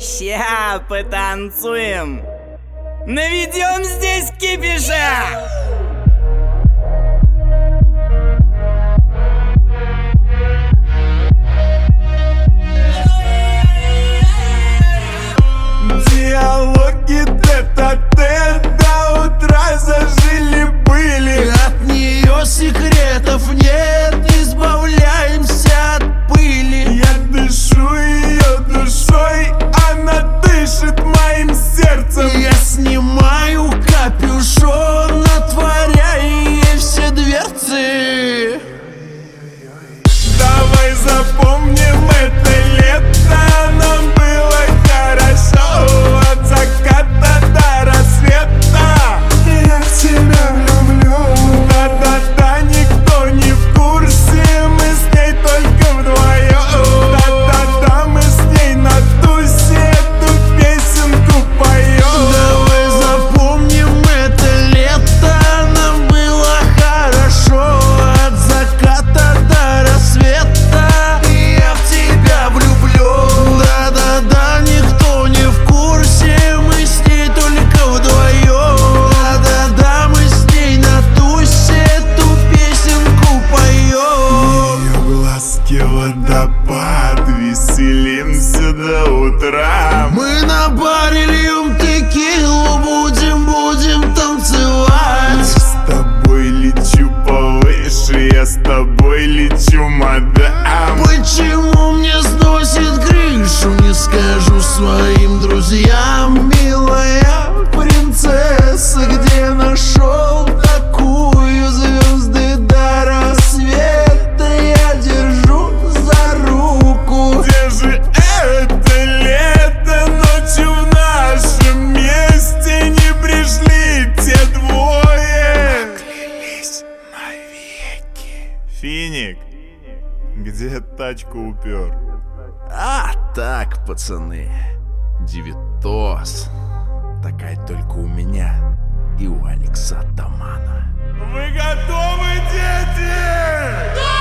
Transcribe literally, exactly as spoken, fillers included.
Ща потанцуем, наведем здесь кипиша. Диалоги тет-а-тет до утра зажили-были. От нее секретов нет, избавляемся от пыли. Я дышу ее душой, она дышит моим сердцем. Я снимаю капюшон, отворяя ей все дверцы. Давай запомним это лето, нам было хорошо от заката до рассвета. Я в тебя люблю. Да-да-да, никто не в курсе, мы с ней только вдвоем. Да-да-да, мы с ней на тусе эту песенку поем. Давай запомним это лето, нам было хорошо от заката до рассвета. Я в тебя влюблю. Да-да-да, никто не в курсе, мы с ней только вдвоем. Да-да-да, мы с ней на тусе эту песенку поем. Ее глазки водопад, веселимся до утра. Мы на баре льем текилу, будем, будем танцевать. Я с тобой лечу повыше, я с тобой лечу, мадам. Почему мне сносит крышу, не скажу своим друзьям. Милая принцесса, где нашел такую? Звезды до рассвета я держу за руку. Где же это лето? Ночью в нашем месте не пришли те двое. Поклялись навеки. Финик, где тачку упер? А так, пацаны, девятос. Такая только у меня и у Алекса Атамана. Вы готовы, дети?